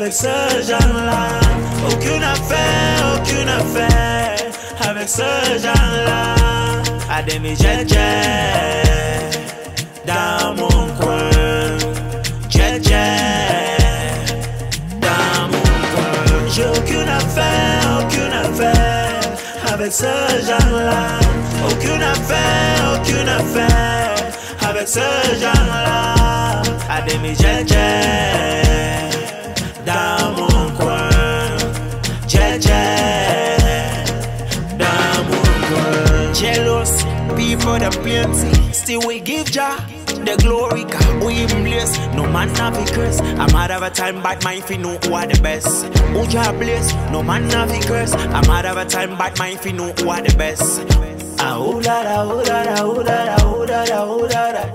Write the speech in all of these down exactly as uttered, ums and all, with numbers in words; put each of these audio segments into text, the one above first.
avec ce genre-là. Aucune affaire, aucune affaire avec ce genre-là. Ademi Jet Jet dans mon coin. Jet Jet dans mon coin. J'ai aucune affaire, aucune affaire avec ce genre-là. Aucune affaire, aucune affaire avec ce genre-là. Ademi Jet Jet dans mon coin. Jet Jet dans mon coin. Jealous people the plenty, still we give Jah the glory, cause we him bless. No man have a curse. I'm out of a time, but my fi know who are the best. Who Jah bless? No man have a curse. I'm out of a time, but my fi know who are the best. Ah ooh la la, ooh la la, ooh la la, ooh la la, ooh la la,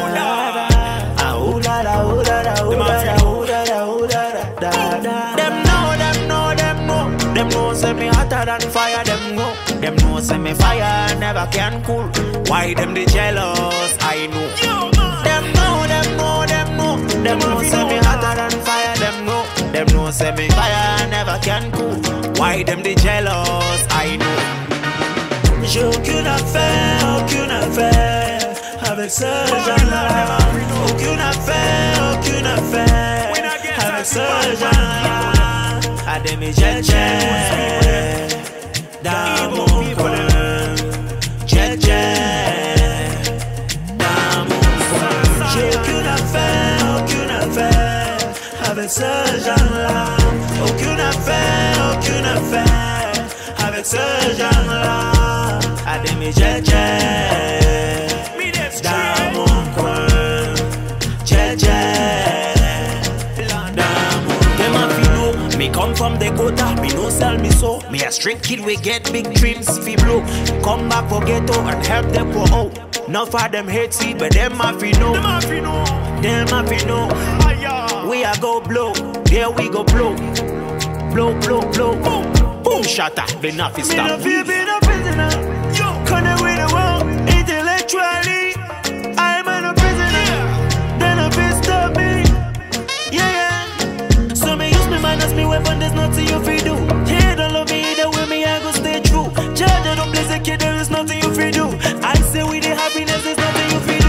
ah ooh la la, ooh la la, ooh la la, ooh la la, ooh la la. Them know, them know, them know. Them know say me hotter than fire. Them know, them know say me fire never can cool. Why them they jealous? I know. Them know, them know, them know. Them know say me hotter than fire. Them know, them know say me fire never can cool. Why them they jealous? I know. J'ai aucune affaire, aucune affaire avec ce genre-là. Aucune affaire, aucune affaire avec ce genre-là. Ademi Jet Jet dans mon coin. Jet Jet dans mon coin. J'ai aucune affaire, aucune affaire avec ce genre-là. Aucune affaire, aucune affaire avec ce genre-là. Ademi Jet Jet dans mon coin. Jet Jet dans mon coin. Them a fi know me come from the gutter. Me no sell me so. Me a street kid we get big dreams fi blow. Come back for ghetto and help them go out. Enough of them hate seed, but them a fi know. Them a fi know. Them a fi know. We a go blow. There we go blow. Blow, blow, blow. Boom, boom, shatter. The enough is stop. Me no fi be no prisoner. Gonna win the world intellectually. I'm a prisoner. Then a fist stop me. Yeah, yeah. So me use me mind as me weapon. There's nothing you fi do. Yeah, don't love me either way. Me I go stay true. Judge, I don't bless a kid. There is nothing you fi do. I say with the happiness, there's nothing you fi do.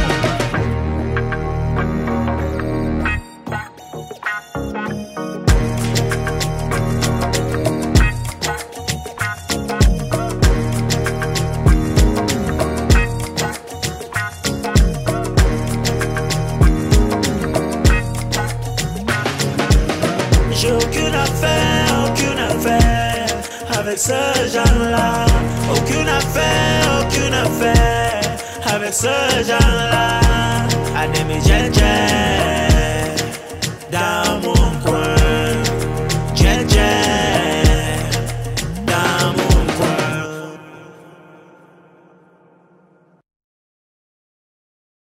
J'ai aucune affaire, aucune affaire avec ce genre-là. Aucune affaire, aucune affaire avec ce genre-là. Ademi Jet Jet dans